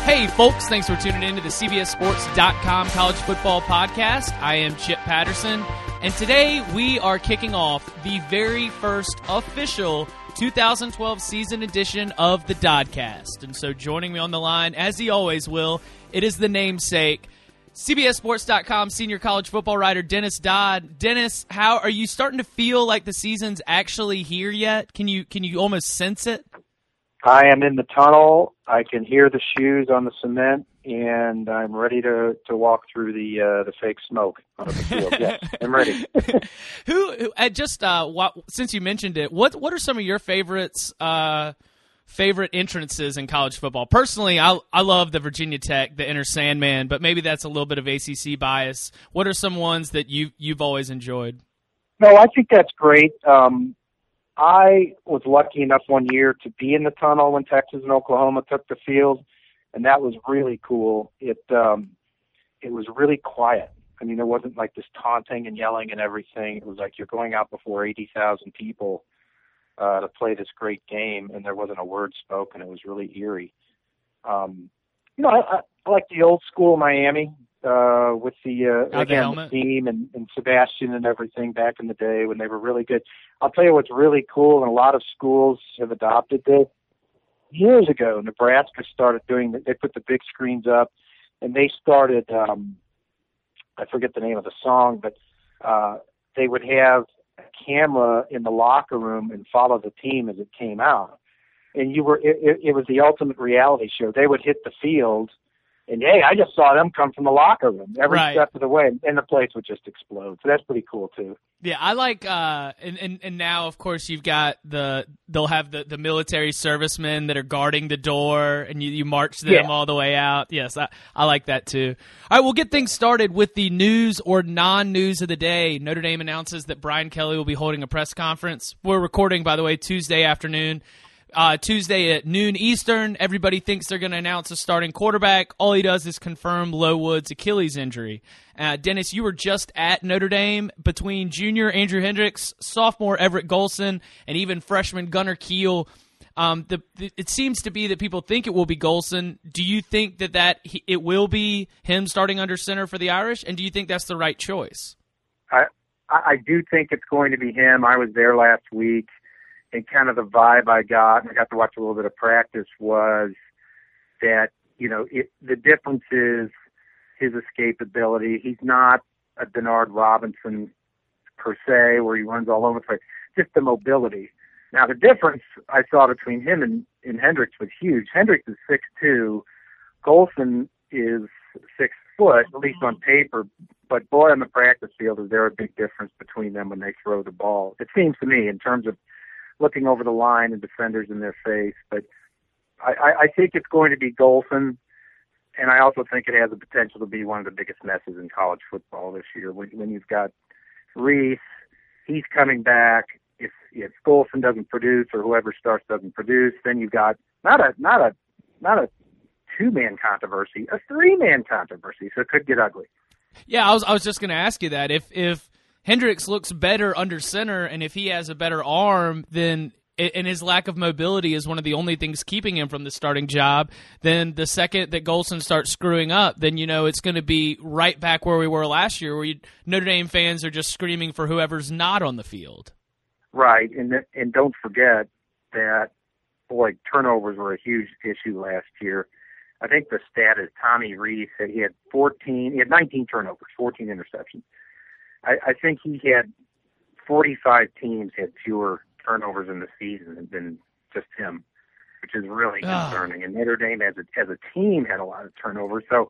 Hey, folks, thanks for tuning in to the CBSSports.com College Football Podcast. I am Chip Patterson, and today we are kicking off the very first official 2012 season edition of the Doddcast. And so joining me on the line, as he always will, it is the namesake, CBSSports.com senior college football writer Dennis Dodd. Dennis, how are you starting to feel like the season's actually here yet? Can you almost sense it? I am in the tunnel. I can hear the shoes on the cement, and I'm ready to walk through the fake smoke out of the field. Yes, I'm ready. Since you mentioned it, what are some of your favorite entrances in college football? Personally, I love the Virginia Tech, the Enter Sandman, but maybe that's a little bit of ACC bias. What are some ones that you've always enjoyed? No, I think that's great. I was lucky enough one year to be in the tunnel when Texas and Oklahoma took the field, and that was really cool. It was really quiet. I mean, there wasn't like this taunting and yelling and everything. It was like you're going out before 80,000 people to play this great game, and there wasn't a word spoken. It was really eerie. I like the old school Miami with the team and Sebastian and everything back in the day when they were really good. I'll tell you what's really cool, and a lot of schools have adopted this. Years ago, Nebraska started doing they put the big screens up, and they started, I forget the name of the song, but they would have a camera in the locker room and follow the team as it came out. And it was the ultimate reality show. They would hit the field, and hey, I just saw them come from the locker room every step of the way, and the place would just explode. So that's pretty cool too. Yeah, I like, and now of course you've got they'll have the military servicemen that are guarding the door, and you march them all the way out. Yes, I like that too. All right, we'll get things started with the news or non-news of the day. Notre Dame announces that Brian Kelly will be holding a press conference. We're recording, by the way, Tuesday afternoon. Tuesday at noon Eastern. Everybody thinks they're going to announce a starting quarterback. All he does is confirm Lowood's Achilles injury. Dennis, you were just at Notre Dame. Between junior Andrew Hendricks, sophomore Everett Golson, and even freshman Gunnar Kiel, it seems to be that people think it will be Golson. Do you think that it will be him starting under center for the Irish, and do you think that's the right choice? I do think it's going to be him. I was there last week. And kind of the vibe I got, and I got to watch a little bit of practice, was that, the difference is his escapability. He's not a Denard Robinson per se, where he runs all over the place, just the mobility. Now, the difference I saw between him and Hendricks was huge. Hendricks is 6'2", Golson is 6 foot, at least on paper, but boy, on the practice field, is there a big difference between them when they throw the ball. It seems to me, in terms of looking over the line and defenders in their face. But I think it's going to be Golson, and I also think it has the potential to be one of the biggest messes in college football this year. When you've got Reese, he's coming back. If Golson doesn't produce, or whoever starts doesn't produce, then you've got not a two-man controversy, a three-man controversy. So it could get ugly. Yeah, I was just going to ask you that. If Hendricks looks better under center, and if he has a better arm, and his lack of mobility is one of the only things keeping him from the starting job, then the second that Golson starts screwing up, then it's going to be right back where we were last year, where Notre Dame fans are just screaming for whoever's not on the field. Right, and don't forget that, turnovers were a huge issue last year. I think the stat is Tommy Rees said he had 19 turnovers, 14 interceptions. I think he had 45 teams had fewer turnovers in the season than just him, which is really concerning. And Notre Dame as a team had a lot of turnovers. So,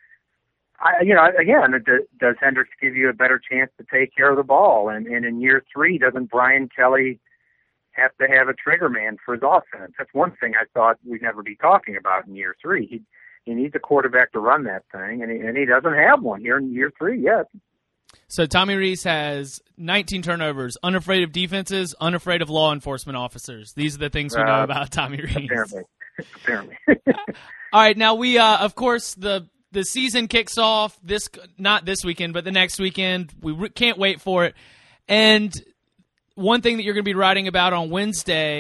does Hendricks give you a better chance to take care of the ball? And in year 3, doesn't Brian Kelly have to have a trigger man for his offense? That's one thing I thought we'd never be talking about in year 3. He needs a quarterback to run that thing, and he doesn't have one here in year 3 yet. So Tommy Rees has 19 turnovers, unafraid of defenses, unafraid of law enforcement officers. These are the things we know about Tommy Rees. Apparently. All right, now we, of course, the season kicks off not this weekend, but the next weekend. We can't wait for it. And one thing that you're going to be writing about on Wednesday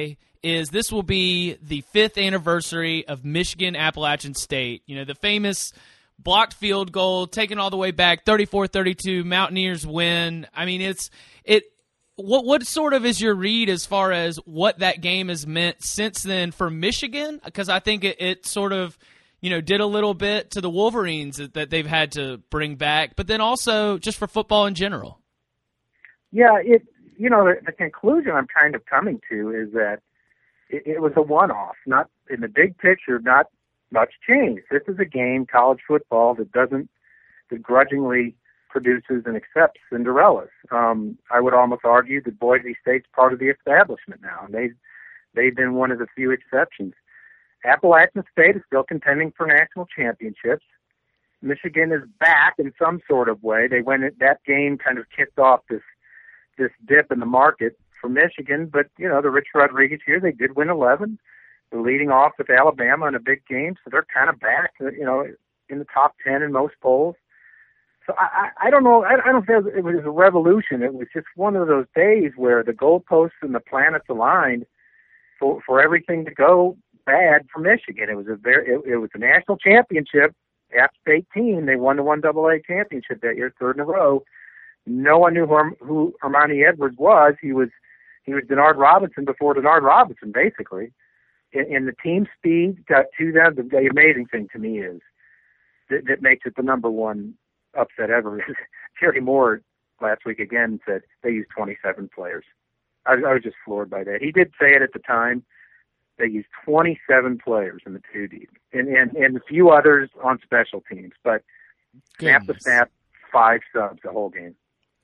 is this will be the 5th anniversary of Michigan-Appalachian State. You know, the famous blocked field goal, taken all the way back, 34-32, Mountaineers win. I mean, what sort of is your read as far as what that game has meant since then for Michigan? Because I think it sort of, you know, did a little bit to the Wolverines that they've had to bring back, but then also just for football in general. Yeah, the conclusion I'm kind of coming to is that it was a one-off. Not in the big picture, not much changed. This is a game, college football, that grudgingly produces and accepts Cinderellas. I would almost argue that Boise State's part of the establishment now, and they've been one of the few exceptions. Appalachian State is still contending for national championships. Michigan is back in some sort of way. That game kind of kicked off this dip in the market for Michigan, but you know, the Rich Rodriguez year, they did win 11. They're leading off with Alabama in a big game, so they're kind of back, you know, in the top 10 in most polls. So I don't know. I don't feel it was a revolution. It was just one of those days where the goalposts and the planets aligned for everything to go bad for Michigan. It was a national championship. App State team. They won the 1AA championship that year, 3rd in a row. No one knew who Hermione Edwards was. He was Denard Robinson before Denard Robinson, basically. And the team speed got to them. The amazing thing to me is that makes it the number one upset ever is Jerry Moore last week again said they used 27 players. I was just floored by that. He did say it at the time. They used 27 players in the 2 deep and a few others on special teams, but snap to snap, 5 subs the whole game.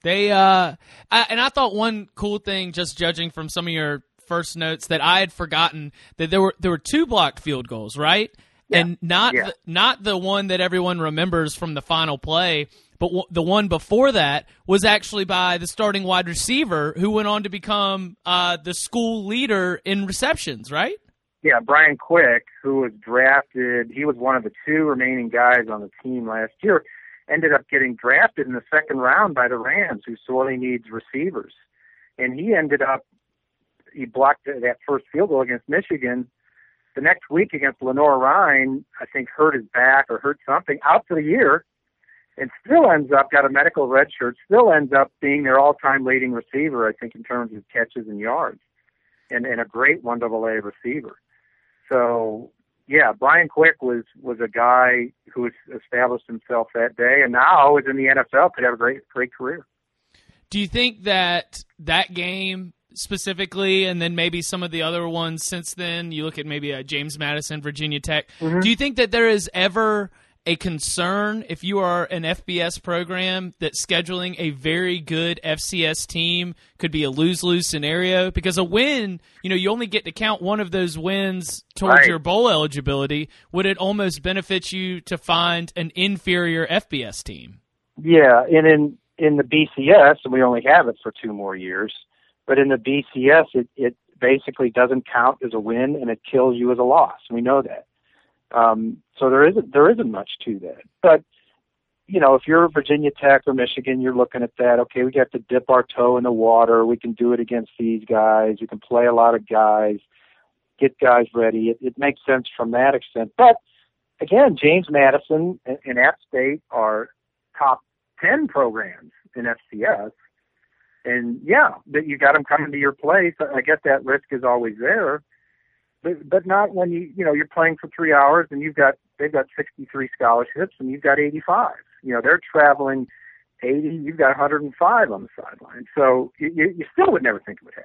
I thought one cool thing, just judging from some of your first notes, that I had forgotten that there were 2 blocked field goals, right? Yeah. And not the one that everyone remembers from the final play, but the one before that was actually by the starting wide receiver who went on to become the school leader in receptions, right? Yeah, Brian Quick, who was drafted, he was one of the 2 remaining guys on the team last year, ended up getting drafted in the 2nd round by the Rams, who sorely needs receivers. And he blocked that first field goal against Michigan. The next week against Lenore-Rhyne, I think hurt his back or hurt something, out for the year, and still ends up, got a medical red shirt, still ends up being their all-time leading receiver, I think, in terms of catches and yards, and a great 1AA receiver. So, yeah, Brian Quick was a guy who established himself that day, and now is in the NFL, could have a great career. Do you think that game specifically, and then maybe some of the other ones since then, you look at maybe James Madison, Virginia Tech, do you think that there is ever a concern, if you are an FBS program, that scheduling a very good FCS team could be a lose-lose scenario? Because a win, you only get to count one of those wins towards your bowl eligibility. Would it almost benefit you to find an inferior FBS team? Yeah, and in the BCS, and we only have it for 2 more years, but in the BCS, it basically doesn't count as a win, and it kills you as a loss. We know that. So there isn't much to that. But, if you're Virginia Tech or Michigan, you're looking at that, okay, we got to dip our toe in the water. We can do it against these guys. We can play a lot of guys, get guys ready. It makes sense from that extent. But, again, James Madison and App State are top 10 programs in FCS. And, yeah, that you got them coming to your place. I guess that risk is always there. But not when you're playing for 3 hours and they've got 63 scholarships and you've got 85. They're traveling 80, you've got 105 on the sideline. So you still would never think it would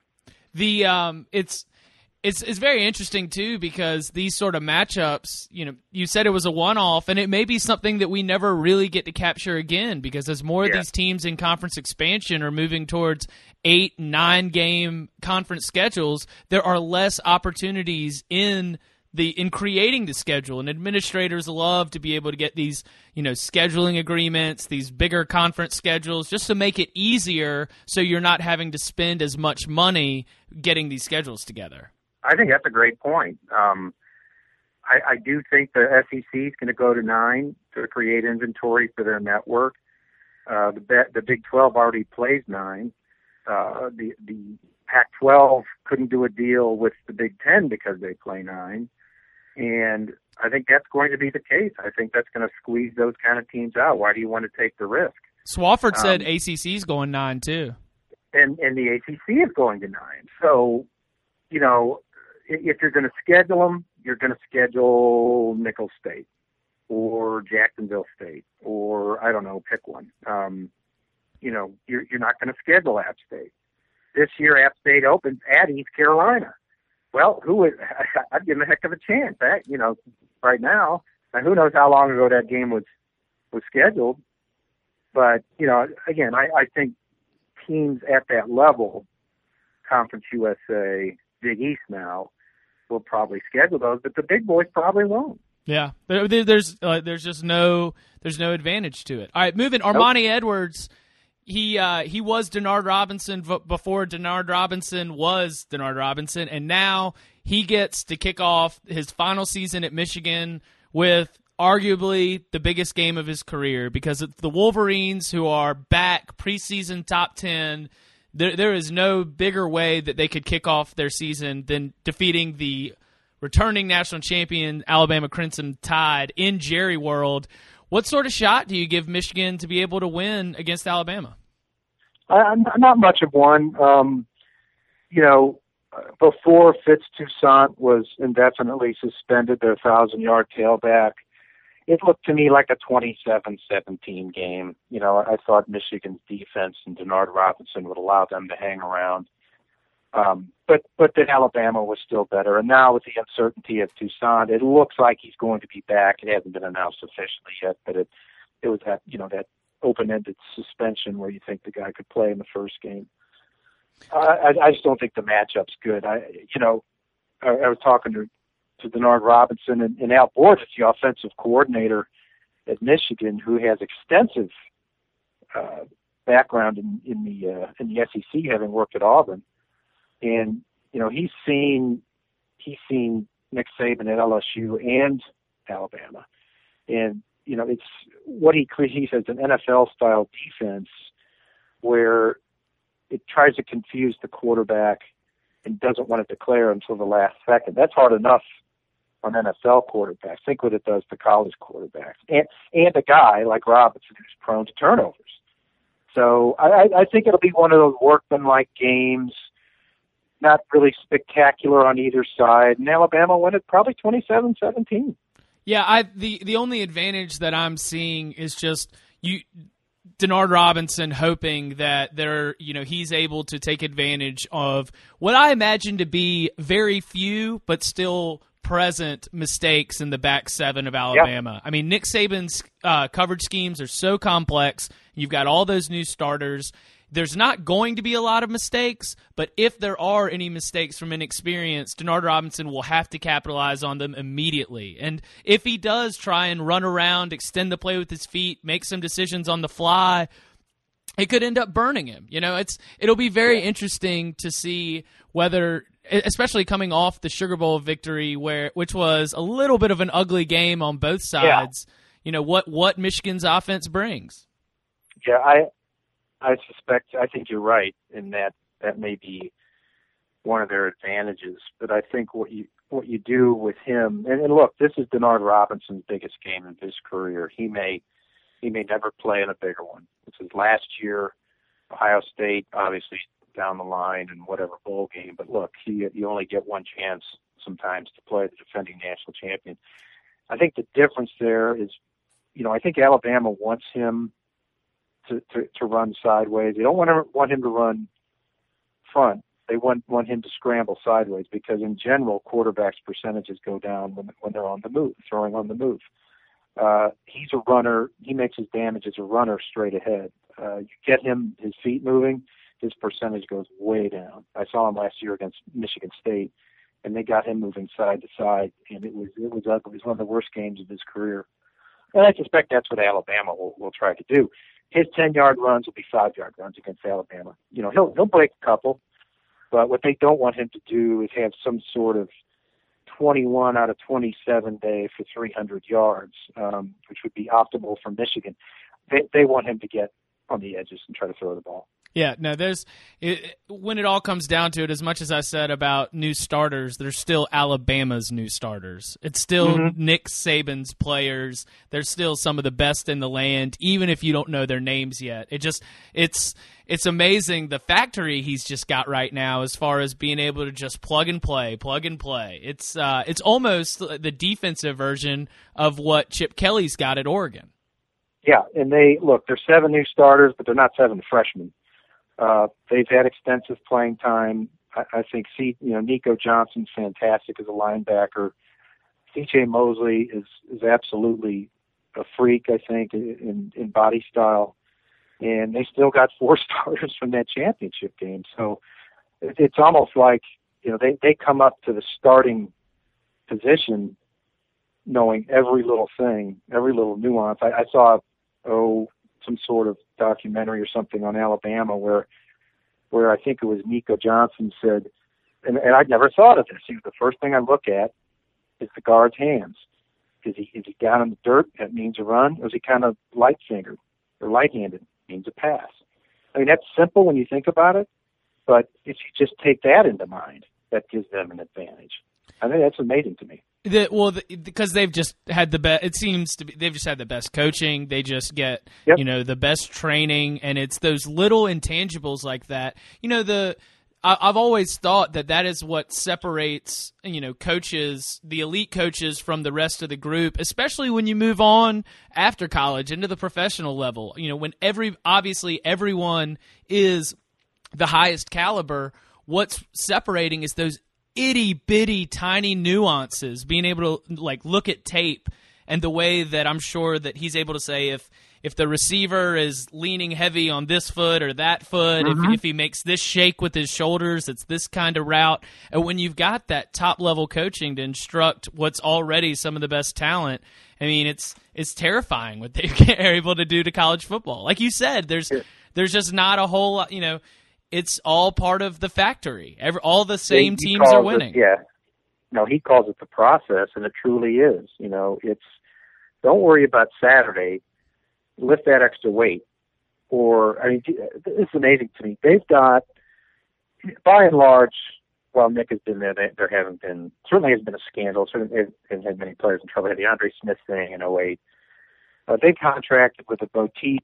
happen. It's very interesting too, because these sort of matchups, you said it was a one-off, and it may be something that we never really get to capture again, because as more of these teams in conference expansion are moving towards 8, 9 game conference schedules, there are less opportunities in creating the schedule, and administrators love to be able to get these, scheduling agreements, these bigger conference schedules, just to make it easier so you're not having to spend as much money getting these schedules together. I think that's a great point. I do think the SEC is going to go to 9 to create inventory for their network. The Big 12 already plays 9. The Pac-12 couldn't do a deal with the Big Ten because they play 9. And I think that's going to be the case. I think that's going to squeeze those kind of teams out. Why do you want to take the risk? Swafford said ACC's going 9 too. And the ACC is going to 9. So, you know, if you're going to schedule them, you're going to schedule Nicholls State or Jacksonville State or, I don't know, pick one. You know, you're not going to schedule App State. This year, App State opens at East Carolina. Well, I'd give them a heck of a chance. That, you know, right now, and who knows how long ago that game was scheduled. But, you know, again, I think teams at that level, Conference USA, Big East now, will probably schedule those, but the big boys probably won't. Yeah, there's just no advantage to it. All right, moving. Armani Edwards, he was Denard Robinson before Denard Robinson was Denard Robinson, and now he gets to kick off his final season at Michigan with arguably the biggest game of his career, because it's the Wolverines, who are back preseason top 10. There is no bigger way that they could kick off their season than defeating the returning national champion Alabama Crimson Tide in Jerry World. What sort of shot do you give Michigan to be able to win against Alabama? Not much of one. You know, before Fitz Toussaint was indefinitely suspended, their 1,000-yard tailback, it looked to me like a 27-17 game. You know, I thought Michigan's defense and Denard Robinson would allow them to hang around. But then Alabama was still better. And now with the uncertainty of Toussaint, it looks like he's going to be back. It hasn't been announced officially yet, but it was that, you know, that open-ended suspension where you think the guy could play in the first game. I just don't think the matchup's good. I was talking to Denard Robinson, and Al Borges, the offensive coordinator at Michigan, who has extensive background in the SEC, having worked at Auburn, and you know he's seen Nick Saban at LSU and Alabama, and you know it's what he says an NFL style defense where it tries to confuse the quarterback and doesn't want to declare until the last second. That's hard enough on NFL quarterbacks. Think what it does to college quarterbacks. And a guy like Robinson who's prone to turnovers. So I think it'll be one of those workmanlike games, not really spectacular on either side. And Alabama win it probably 27-17. Yeah, the only advantage that I'm seeing is just Denard Robinson hoping that he's able to take advantage of what I imagine to be very few but still present mistakes in the back seven of Alabama. Yep. I mean, Nick Saban's coverage schemes are so complex. You've got all those new starters. There's not going to be a lot of mistakes, but if there are any mistakes from inexperience, Denard Robinson will have to capitalize on them immediately. And if he does try and run around, extend the play with his feet, make some decisions on the fly, it could end up burning him. You know, it'll be very interesting to see whether, especially coming off the Sugar Bowl victory, which was a little bit of an ugly game on both sides, you know, what Michigan's offense brings. Yeah, I think you're right in that may be one of their advantages. But I think what you do with him, and look, this is Denard Robinson's biggest game in his career. He may never play in a bigger one. This is last year, Ohio State, obviously down the line in whatever bowl game. But look, you only get one chance sometimes to play the defending national champion. I think the difference there is, you know, I think Alabama wants him to run sideways. They don't want him to run front. They want him to scramble sideways because in general, quarterbacks' percentages go down when they're on the move, throwing on the move. He's a runner. He makes his damage as a runner straight ahead. You get him his feet moving, his percentage goes way down. I saw him last year against Michigan State, and they got him moving side to side, and it was ugly. It was one of the worst games of his career. And I suspect that's what Alabama will try to do. His 10-yard runs will be 5-yard runs against Alabama. You know, he'll break a couple, but what they don't want him to do is have some sort of 21 out of 27 day for 300 yards, which would be optimal for Michigan. They want him to get on the edges and try to throw the ball. Yeah, no, when it all comes down to it, as much as I said about new starters, there's still Alabama's new starters. It's still Nick Saban's players. They're still some of the best in the land, even if you don't know their names yet. It's amazing the factory he's just got right now as far as being able to just plug and play. It's almost the defensive version of what Chip Kelly's got at Oregon. Yeah, and they're 7 new starters, but they're not 7 freshmen. They've had extensive playing time. I think Nico Johnson's fantastic as a linebacker. C.J. Mosley is absolutely a freak, I think, in body style. And they still got 4 starters from that championship game. So it's almost like, they come up to the starting position knowing every little thing, every little nuance. I saw, some sort of documentary or something on Alabama where I think it was Nico Johnson said, and I'd never thought of this. The first thing I look at is the guard's hands. Is he down in the dirt? That means a run. Or is he kind of light-fingered or light-handed? Means a pass. I mean, that's simple when you think about it, but if you just take that into mind, that gives them an advantage. I think that's amazing to me. Because they've just had the best. It seems to be they've just had the best coaching. They just get the best training, and it's those little intangibles like that. I've always thought that is what separates coaches, the elite coaches, from the rest of the group, especially when you move on after college into the professional level. When obviously everyone is the highest caliber, what's separating is those itty-bitty tiny nuances, being able to look at tape, and the way that I'm sure that he's able to say if the receiver is leaning heavy on this foot or that foot, if he makes this shake with his shoulders, it's this kind of route. And when you've got that top-level coaching to instruct what's already some of the best talent, I mean, it's terrifying what they are able to do to college football. Like you said, there's just not a whole lot, it's all part of the factory. All the same teams are winning. No, he calls it the process, and it truly is. Don't worry about Saturday. Lift that extra weight. It's amazing to me. They've got, by and large, while Nick has been there, there certainly has been a scandal. Certainly they've had many players in trouble. They had the Andre Smith thing in 2008. They contracted with a boutique,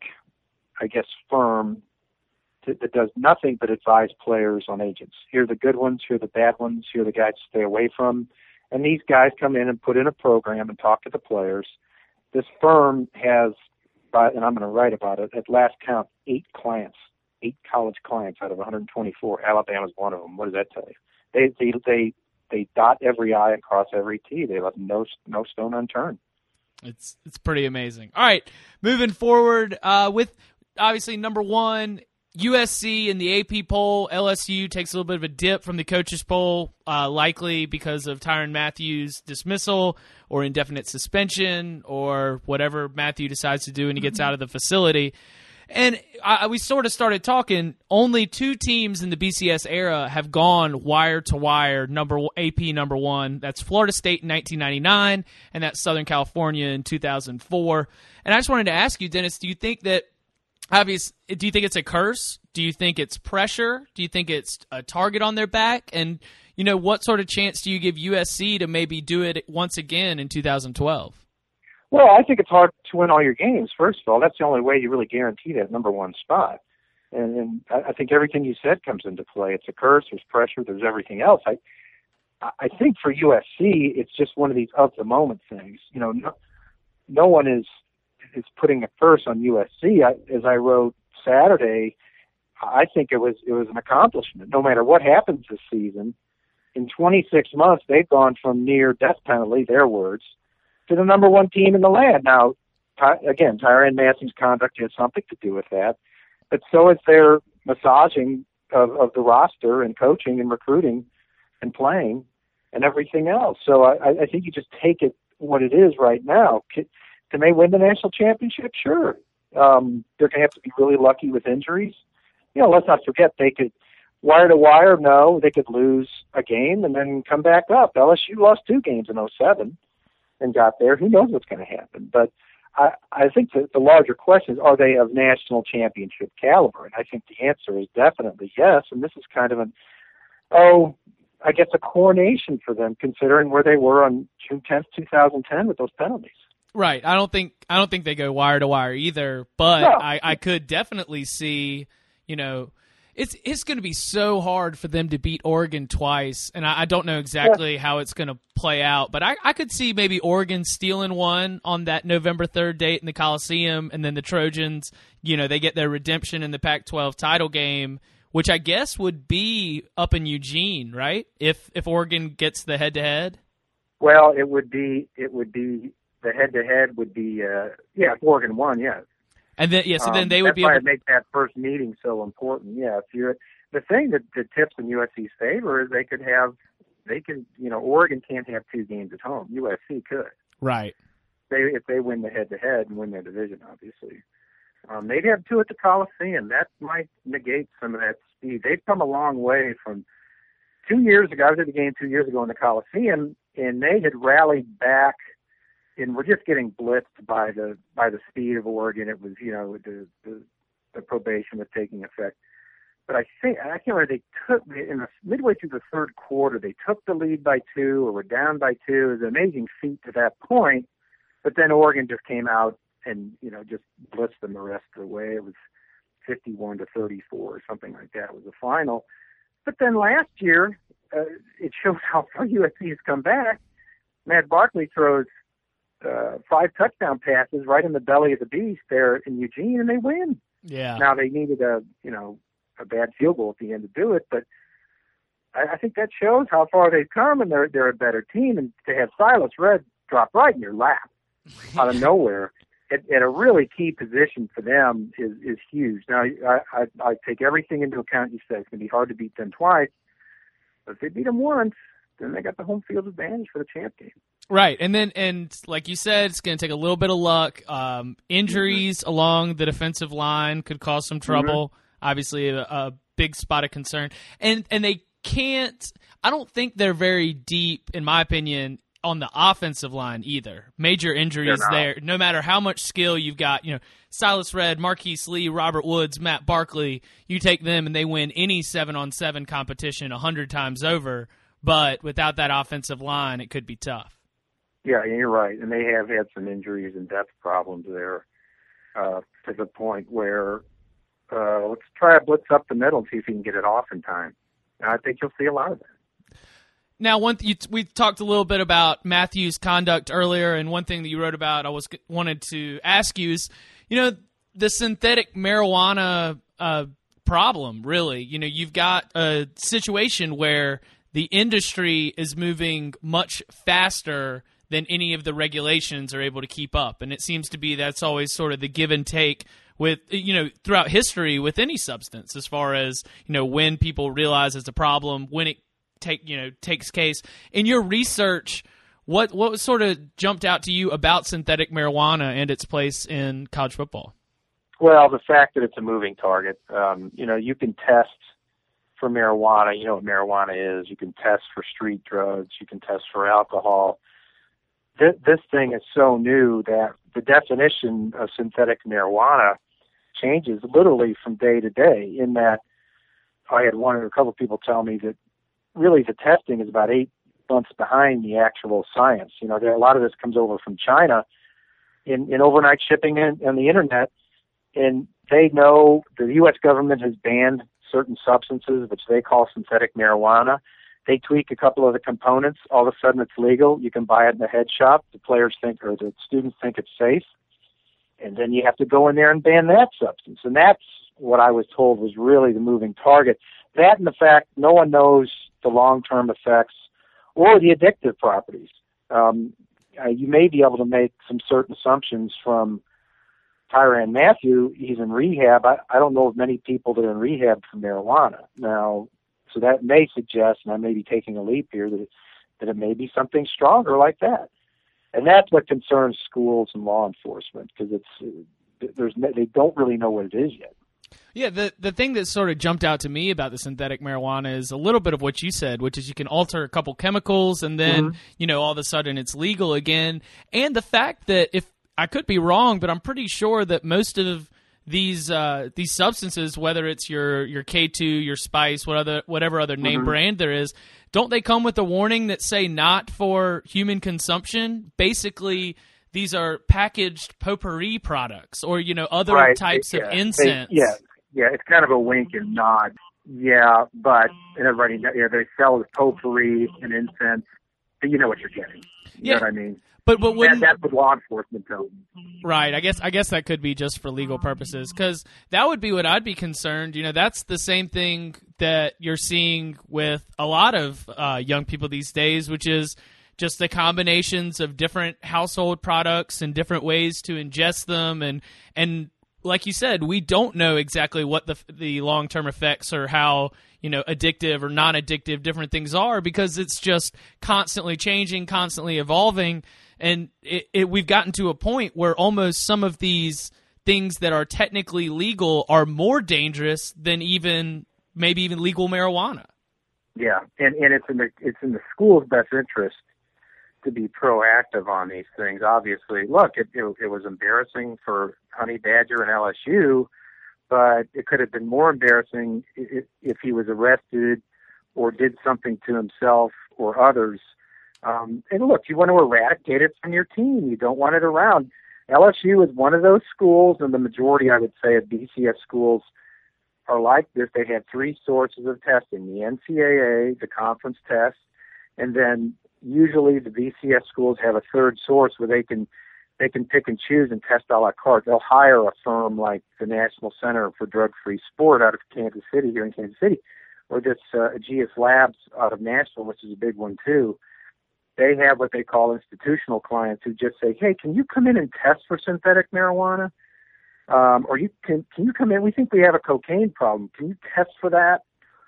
firm that does nothing but advise players on agents. Here are the good ones, here are the bad ones, here are the guys to stay away from. And these guys come in and put in a program and talk to the players. This firm has, and I'm going to write about it, at last count, 8 college clients out of 124. Alabama's one of them. What does that tell you? They dot every I and cross every T. They left no stone unturned. It's pretty amazing. All right, moving forward with obviously number 1, USC in the AP poll. LSU takes a little bit of a dip from the coaches poll, likely because of Tyrann Mathieu's dismissal or indefinite suspension or whatever Mathieu decides to do when he gets out of the facility. And we sort of started talking, only 2 teams in the BCS era have gone wire-to-wire AP number 1. That's Florida State in 1999, and that's Southern California in 2004. And I just wanted to ask you, Dennis, do you think it's a curse? Do you think it's pressure? Do you think it's a target on their back? And, what sort of chance do you give USC to maybe do it once again in 2012? Well, I think it's hard to win all your games, first of all. That's the only way you really guarantee that number 1 spot. And I think everything you said comes into play. It's a curse, there's pressure, there's everything else. I think for USC, it's just one of these of-the-moment things. No one is putting a curse on USC. As I wrote Saturday, I think it was an accomplishment. No matter what happens this season, in 26 months, they've gone from near death penalty, their words, to the number 1 team in the land. Now, again, Tyrann Mathieu's conduct has something to do with that, but so is their massaging of the roster and coaching and recruiting and playing and everything else. So I think you just take it what it is right now. Can they win the national championship? Sure. They're going to have to be really lucky with injuries. Let's not forget they could wire to wire. No, they could lose a game and then come back up. LSU lost 2 games in 2007 and got there. Who knows what's going to happen? But I think the larger question is, are they of national championship caliber? And I think the answer is definitely yes. And this is kind of I guess a coronation for them, considering where they were on June 10th, 2010 with those penalties. Right. I don't think they go wire to wire either, but no. I could definitely see, it's going to be so hard for them to beat Oregon twice, and I don't know exactly how it's going to play out, but I could see maybe Oregon stealing one on that November 3rd date in the Coliseum, and then the Trojans, they get their redemption in the Pac-12 title game, which I guess would be up in Eugene, right? If Oregon gets the head-to-head? Well, it would be the head-to-head would be, if Oregon won, yeah. And then, so then they would be able to to make that first meeting so important. Yeah, the thing that tips in USC's favor is Oregon can't have two games at home. USC could. Right. If they win the head-to-head and win their division, obviously. They'd have two at the Coliseum. That might negate some of that speed. They've come a long way from 2 years ago. I was at the game 2 years ago in the Coliseum, and they had rallied back. And we're just getting blitzed by the speed of Oregon. It was, the probation was taking effect. But I can't remember, they took, midway through the third quarter, they took the lead by 2 or were down by 2. It was an amazing feat to that point. But then Oregon just came out and, just blitzed them the rest of the way. It was 51-34 or something like that was the final. But then last year, it shows how far USC has come back. Matt Barkley throws 5 touchdown passes right in the belly of the beast there in Eugene, and they win. Yeah. Now they needed a bad field goal at the end to do it, but I think that shows how far they've come, and they're a better team. And to have Silas Redd drop right in your lap out of nowhere at a really key position for them is huge. Now I take everything into account. You said it's going to be hard to beat them twice, but if they beat them once, then they got the home field advantage for the champ game. Right, and like you said, it's going to take a little bit of luck. Injuries along the defensive line could cause some trouble. Obviously, a big spot of concern. And they can't – I don't think they're very deep, in my opinion, on the offensive line either. Major injuries there. No matter how much skill you've got, Silas Redd, Marquise Lee, Robert Woods, Matt Barkley, you take them and they win any 7-on-7 competition 100 times over. But without that offensive line, it could be tough. Yeah, you're right. And they have had some injuries and depth problems there to the point where let's try to blitz up the middle and see if you can get it off in time. And I think you'll see a lot of that. Now, we talked a little bit about Matthew's conduct earlier, and one thing that you wrote about I wanted to ask you is, the synthetic marijuana problem, really. You've got a situation where the industry is moving much faster than any of the regulations are able to keep up. And it seems to be that's always sort of the give and take with, throughout history with any substance, as far as, when people realize it's a problem, when it takes case. In your research, what sort of jumped out to you about synthetic marijuana and its place in college football? Well, the fact that it's a moving target. You can test for marijuana. You know what marijuana is. You can test for street drugs. You can test for alcohol. This thing is so new that the definition of synthetic marijuana changes literally from day to day, in that I had a couple of people tell me that really the testing is about 8 months behind the actual science. A lot of this comes over from China in overnight shipping and the internet, and they know the U.S. government has banned certain substances, which they call synthetic marijuana. They tweak a couple of the components. All of a sudden it's legal. You can buy it in the head shop. The students think it's safe. And then you have to go in there and ban that substance. And that's what I was told was really the moving target. That and the fact no one knows the long-term effects or the addictive properties. You may be able to make some certain assumptions from Tyrann Mathieu. He's in rehab. I don't know of many people that are in rehab for marijuana. Now, so that may suggest, and I may be taking a leap here, that it may be something stronger like that. And that's what concerns schools and law enforcement, because they don't really know what it is yet. Yeah, the thing that sort of jumped out to me about the synthetic marijuana is a little bit of what you said, which is you can alter a couple chemicals and then, all of a sudden it's legal again. And the fact that I could be wrong, but I'm pretty sure that most of these substances, whether it's your K2, your Spice, whatever other name brand there is, don't they come with a warning that say not for human consumption? Basically, these are packaged potpourri products or, other types of incense. It's kind of a wink and nod. Yeah, but everybody, they sell the potpourri and incense, but you know what you're getting. You know what I mean? But that's what law enforcement tells me. Right. I guess that could be just for legal purposes, because that would be what I'd be concerned. That's the same thing that you're seeing with a lot of young people these days, which is just the combinations of different household products and different ways to ingest them, and like you said, we don't know exactly what the long-term effects or how addictive or non-addictive different things are, because it's just constantly changing, constantly evolving. And we've gotten to a point where almost some of these things that are technically legal are more dangerous than maybe even legal marijuana. Yeah, and it's in the school's best interest to be proactive on these things. Obviously, look, it was embarrassing for Honey Badger and LSU, but it could have been more embarrassing if he was arrested or did something to himself or others. And look, you want to eradicate it from your team. You don't want it around. LSU is one of those schools, and the majority, I would say, of BCS schools are like this. They have three sources of testing: the NCAA, the conference test, and then usually the BCS schools have a third source where they can pick and choose and test a la carte. They'll hire a firm like the National Center for Drug-Free Sport out of Kansas City, here in Kansas City, or this Aegis Labs out of Nashville, which is a big one too. They have what they call institutional clients who just say, "Hey, can you come in and test for synthetic marijuana? Or can you come in? We think we have a cocaine problem. Can you test for that?"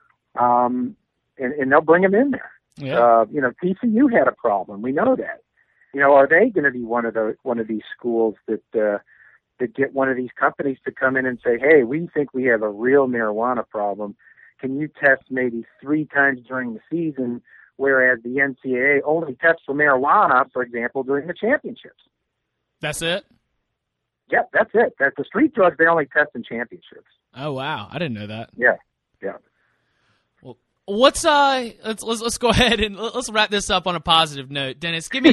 And they'll bring them in there. Yeah. TCU had a problem. We know that. Are they going to be one of these schools that get one of these companies to come in and say, "Hey, we think we have a real marijuana problem. Can you test maybe 3 times during the season?" Whereas the NCAA only tests for marijuana, for example, during the championships. That's it? Yep, that's it. That's the street drugs, they only test in championships. Oh, wow. I didn't know that. Yeah. Well, let's go ahead and let's wrap this up on a positive note. Dennis, give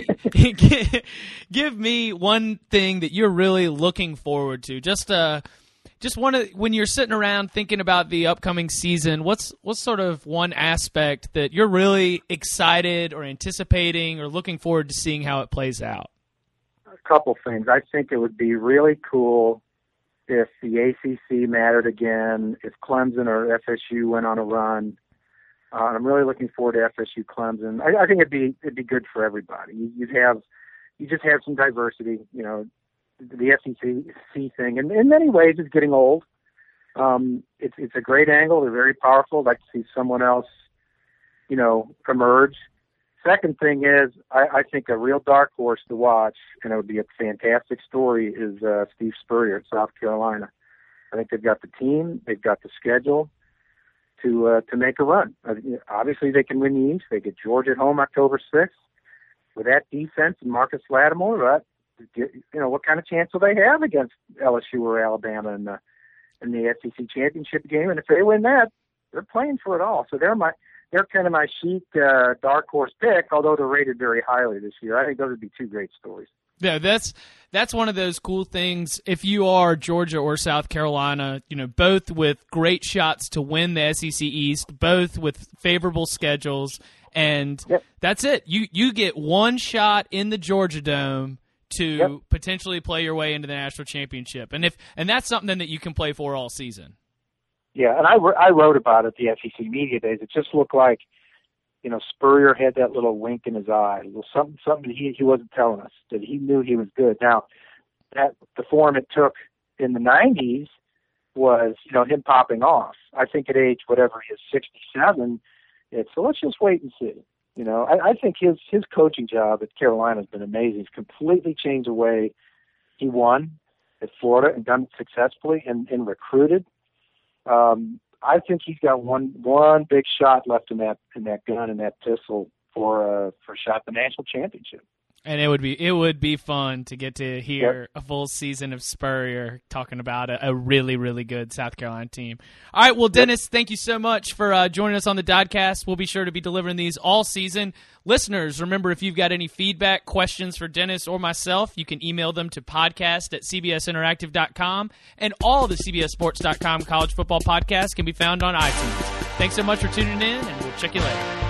me one thing that you're really looking forward to. Just when you're sitting around thinking about the upcoming season, what's sort of one aspect that you're really excited or anticipating or looking forward to seeing how it plays out? A couple things. I think it would be really cool if the ACC mattered again, if Clemson or FSU went on a run. I'm really looking forward to FSU Clemson. I think it'd be good for everybody. You just have some diversity, the SEC thing, and in many ways, it's getting old. It's a great angle. They're very powerful. I'd like to see someone else, emerge. Second thing is, I think a real dark horse to watch, and it would be a fantastic story, is Steve Spurrier at South Carolina. I think they've got the team, they've got the schedule to make a run. Obviously, they can win the East. They get Georgia at home October 6th. With that defense and Marcus Lattimore, what kind of chance will they have against LSU or Alabama in the SEC championship game? And if they win that, they're playing for it all. So they're kind of my chic dark horse pick, although they're rated very highly this year. I think those would be two great stories. Yeah, that's one of those cool things. If you are Georgia or South Carolina, both with great shots to win the SEC East, both with favorable schedules, and That's it. You get one shot in the Georgia Dome to potentially play your way into the national championship, and that's something that you can play for all season. Yeah, and I wrote about it at the SEC Media Days. It just looked like, Spurrier had that little wink in his eye. It was something he wasn't telling us, that he knew he was good. Now, that the form it took in the 90s was, him popping off. I think at age, whatever he is, 67, so let's just wait and see. I think his coaching job at Carolina has been amazing. He's completely changed the way he won at Florida and done it successfully and recruited. I think he's got one big shot left in that gun and that pistol for a shot at the national championship. And it would be fun to get to hear a full season of Spurrier talking about a really, really good South Carolina team. All right, well, Dennis, thank you so much for joining us on the Dodcast. We'll be sure to be delivering these all season. Listeners, remember, if you've got any feedback, questions for Dennis or myself, you can email them to podcast@cbsinteractive.com, and all the CBSSports.com college football podcasts can be found on iTunes. Thanks so much for tuning in, and we'll check you later.